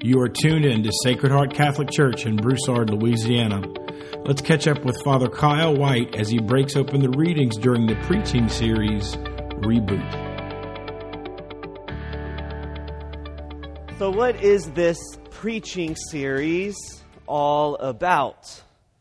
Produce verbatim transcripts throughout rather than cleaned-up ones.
You are tuned in to Sacred Heart Catholic Church in Broussard, Louisiana. Let's catch up with Father Kyle White as he breaks open the readings during the preaching series, Reboot. So what is this preaching series all about?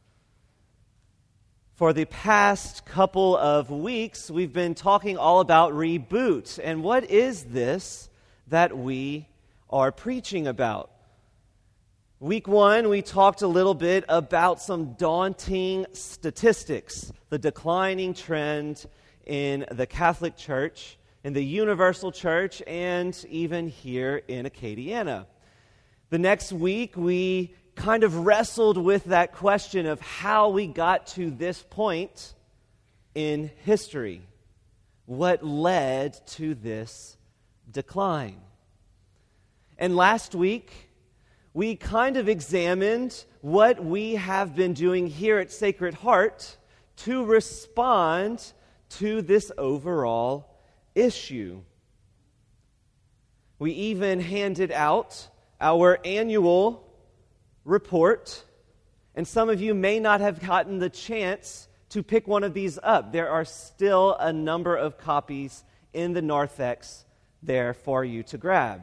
For the past couple of weeks, we've been talking all about reboot. And what is this that we are preaching about? Week one, we talked a little bit about some daunting statistics, the declining trend in the Catholic Church, in the Universal Church, and even here in Acadiana. The next week, we kind of wrestled with that question of how we got to this point in history. What led to this decline? And last week, we kind of examined what we have been doing here at Sacred Heart to respond to this overall issue. We even handed out our annual report, and some of you may not have gotten the chance to pick one of these up. There are still a number of copies in the narthex there for you to grab.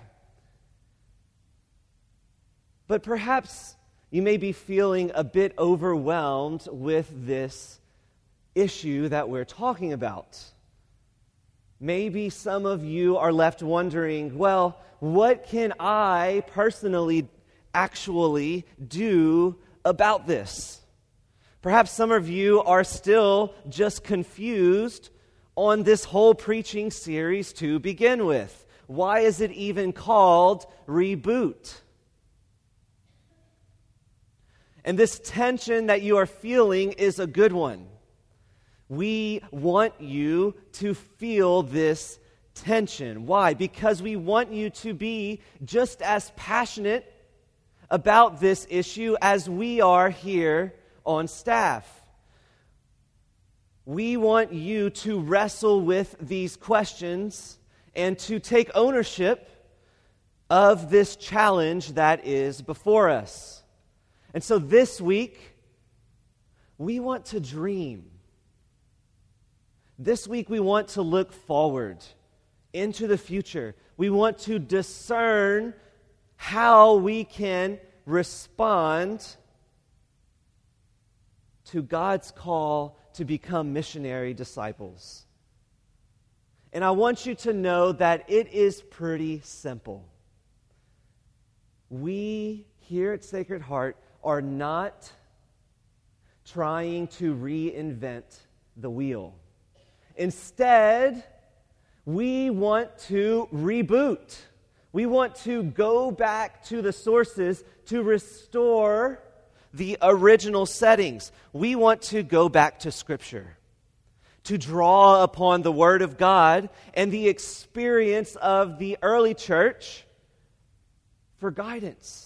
But perhaps you may be feeling a bit overwhelmed with this issue that we're talking about. Maybe some of you are left wondering, well, what can I personally actually do about this? Perhaps some of you are still just confused on this whole preaching series to begin with. Why is it even called Reboot? And this tension that you are feeling is a good one. We want you to feel this tension. Why? Because we want you to be just as passionate about this issue as we are here on staff. We want you to wrestle with these questions and to take ownership of this challenge that is before us. And so this week, we want to dream. This week, we want to look forward into the future. We want to discern how we can respond to God's call to become missionary disciples. And I want you to know that it is pretty simple. We here at Sacred Heart are not trying to reinvent the wheel. Instead, we want to reboot. We want to go back to the sources to restore the original settings. We want to go back to Scripture, to draw upon the Word of God and the experience of the early church for guidance.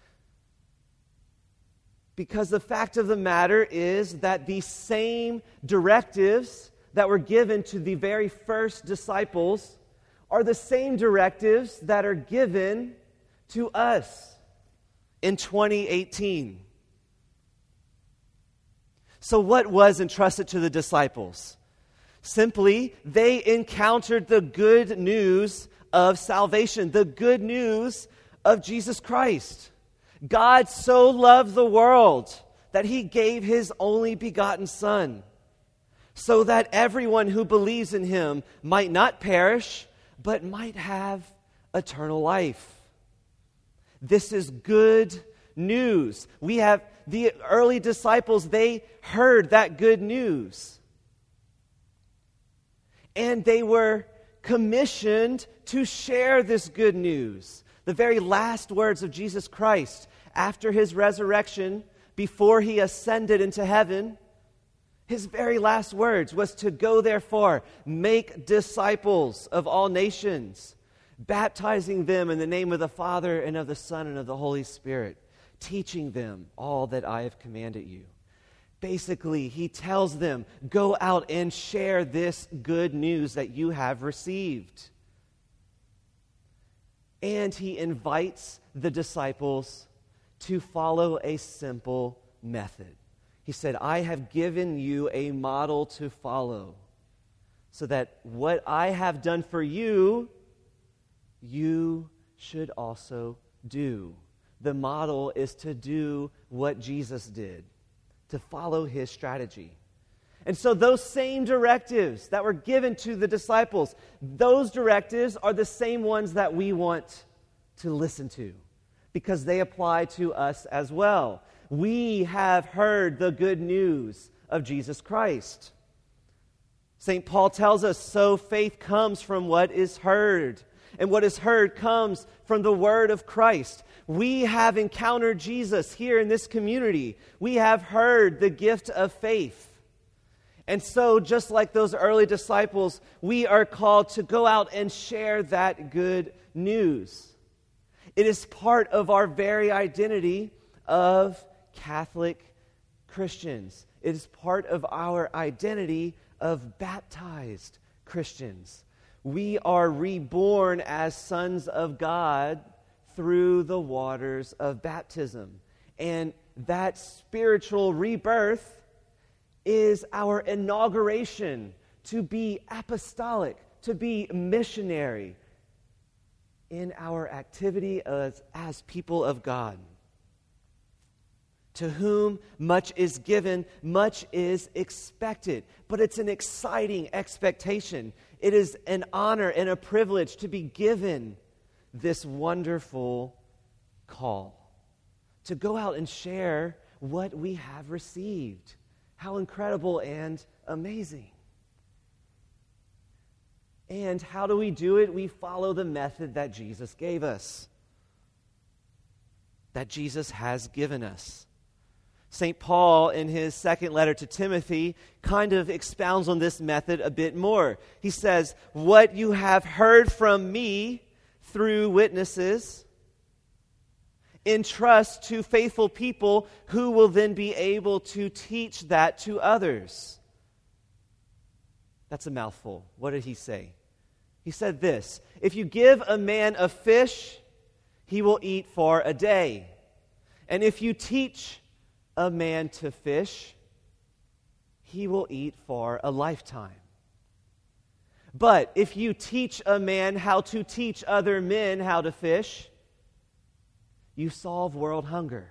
Because the fact of the matter is that the same directives that were given to the very first disciples are the same directives that are given to us in twenty eighteen. So what was entrusted to the disciples? Simply, they encountered the good news of salvation, the good news of Jesus Christ. God so loved the world that He gave His only begotten Son, so that everyone who believes in Him might not perish, but might have eternal life. This is good news. We have the early disciples, they heard that good news. And they were commissioned to share this good news. The very last words of Jesus Christ after His resurrection, before He ascended into heaven, His very last words was to go, therefore, make disciples of all nations, baptizing them in the name of the Father and of the Son and of the Holy Spirit, teaching them all that I have commanded you. Basically, He tells them, go out and share this good news that you have received. And he invites the disciples to follow a simple method. He said, I have given you a model to follow, so that what I have done for you, you should also do. The model is to do what Jesus did, to follow his strategy. And so those same directives that were given to the disciples, those directives are the same ones that we want to listen to, because they apply to us as well. We have heard the good news of Jesus Christ. Saint Paul tells us, so faith comes from what is heard, and what is heard comes from the word of Christ. We have encountered Jesus here in this community. We have heard the gift of faith. And so, just like those early disciples, we are called to go out and share that good news. It is part of our very identity of Catholic Christians. It is part of our identity of baptized Christians. We are reborn as sons of God through the waters of baptism. And that spiritual rebirth is our inauguration to be apostolic, to be missionary in our activity as, as people of God. To whom much is given, much is expected. But it's an exciting expectation. It is an honor and a privilege to be given this wonderful call, to go out and share what we have received. How incredible and amazing. And how do we do it? We follow the method that Jesus gave us, that Jesus has given us. Saint Paul, in his second letter to Timothy, kind of expounds on this method a bit more. He says, what you have heard from me through witnesses, entrust to faithful people who will then be able to teach that to others. That's a mouthful. What did he say? He said this, if you give a man a fish, he will eat for a day. And if you teach a man to fish, he will eat for a lifetime. But if you teach a man how to teach other men how to fish, you solve world hunger.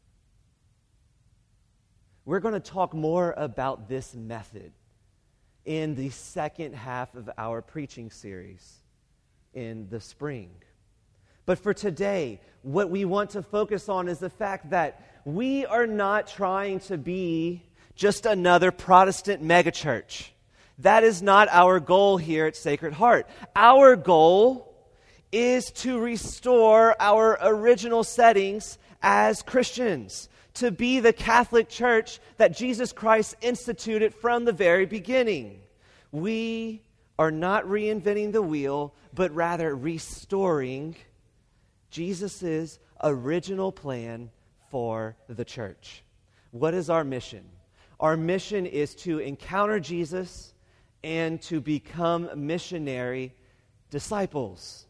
We're going to talk more about this method in the second half of our preaching series in the spring. But for today, what we want to focus on is the fact that we are not trying to be just another Protestant megachurch. That is not our goal here at Sacred Heart. Our goal is to restore our original settings as Christians, to be the Catholic Church that Jesus Christ instituted from the very beginning. We are not reinventing the wheel, but rather restoring Jesus' original plan for the church. What is our mission? Our mission is to encounter Jesus and to become missionary disciples.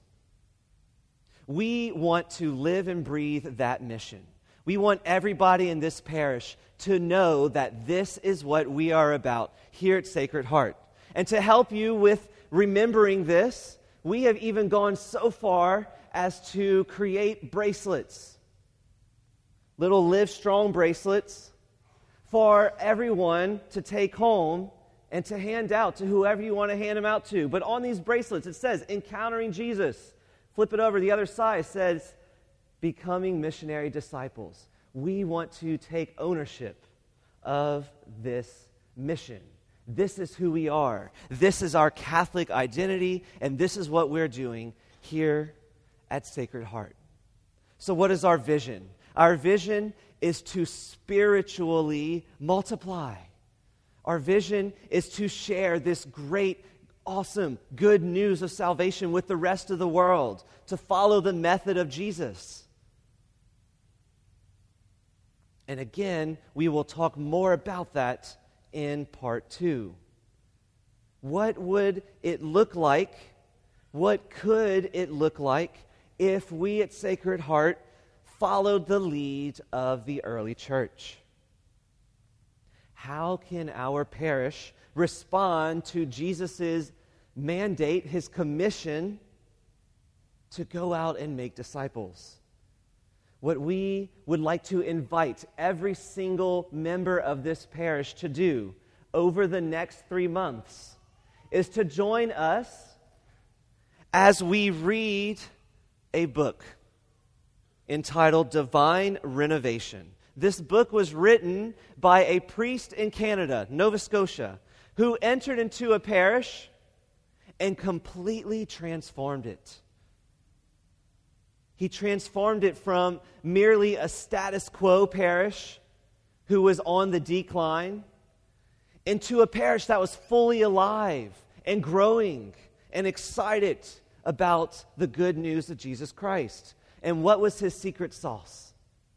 We want to live and breathe that mission. We want everybody in this parish to know that this is what we are about here at Sacred Heart. And to help you with remembering this, we have even gone so far as to create bracelets, little Live Strong bracelets for everyone to take home and to hand out to whoever you want to hand them out to. But on these bracelets, it says, Encountering Jesus. Flip it over, the other side says, Becoming Missionary Disciples. We want to take ownership of this mission. This is who we are. This is our Catholic identity, and this is what we're doing here at Sacred Heart. So what is our vision? Our vision is to spiritually multiply. Our vision is to share this great, awesome, good news of salvation with the rest of the world, to follow the method of Jesus. And again, we will talk more about that in part two. What would it look like? What could it look like if we at Sacred Heart followed the lead of the early church? How can our parish respond to Jesus' mandate, his commission to go out and make disciples? What we would like to invite every single member of this parish to do over the next three months is to join us as we read a book entitled Divine Renovation. This book was written by a priest in Canada, Nova Scotia, who entered into a parish and completely transformed it. He transformed it from merely a status quo parish who was on the decline into a parish that was fully alive and growing and excited about the good news of Jesus Christ. And what was his secret sauce?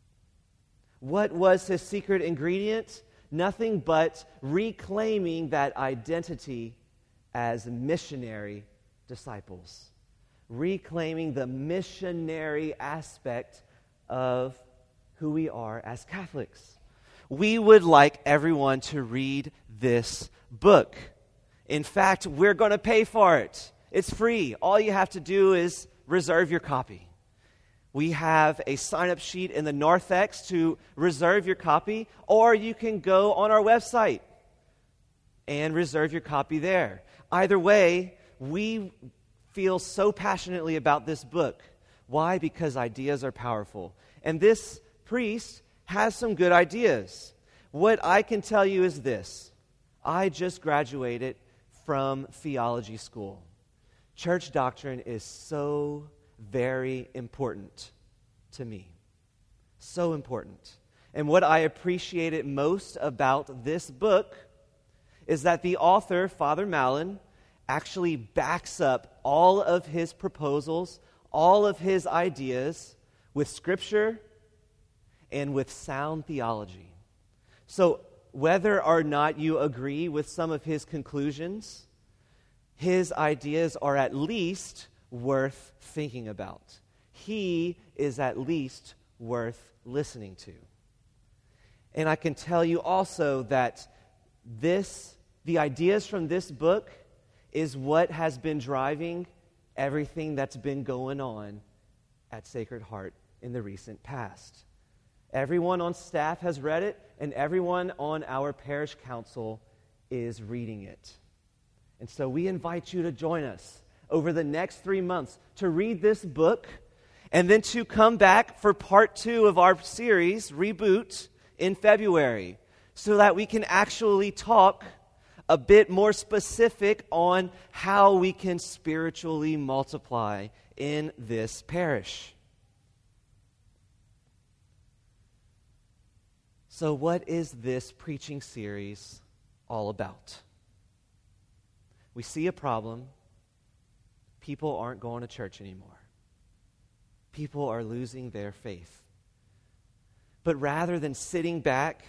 What was his secret ingredient? Nothing but reclaiming that identity as missionary disciples. Reclaiming the missionary aspect of who we are as Catholics. We would like everyone to read this book. In fact, we're going to pay for it. It's free. All you have to do is reserve your copy. We have a sign-up sheet in the narthex to reserve your copy, or you can go on our website and reserve your copy there. Either way, we feel so passionately about this book. Why? Because ideas are powerful. And this priest has some good ideas. What I can tell you is this. I just graduated from theology school. Church doctrine is so very important to me. So important. And what I appreciated most about this book is that the author, Father Mallon, actually backs up all of his proposals, all of his ideas with Scripture and with sound theology. So whether or not you agree with some of his conclusions, his ideas are at least worth thinking about. He is at least worth listening to. And I can tell you also that this, the ideas from this book is what has been driving everything that's been going on at Sacred Heart in the recent past. Everyone on staff has read it, and everyone on our parish council is reading it. And so we invite you to join us over the next three months to read this book and then to come back for part two of our series, Reboot, in February, so that we can actually talk a bit more specific on how we can spiritually multiply in this parish. So what is this preaching series all about? We see a problem. People aren't going to church anymore. People are losing their faith. But rather than sitting back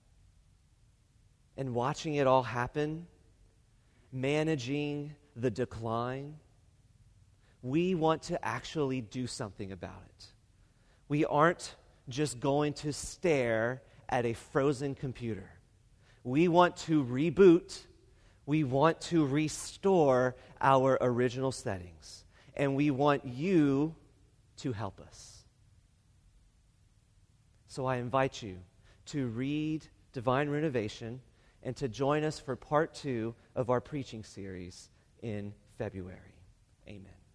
and watching it all happen, managing the decline, we want to actually do something about it. We aren't just going to stare at a frozen computer. We want to reboot. We want to restore our original settings. And we want you to help us. So I invite you to read Divine Renovation and to join us for part two of our preaching series in February. Amen.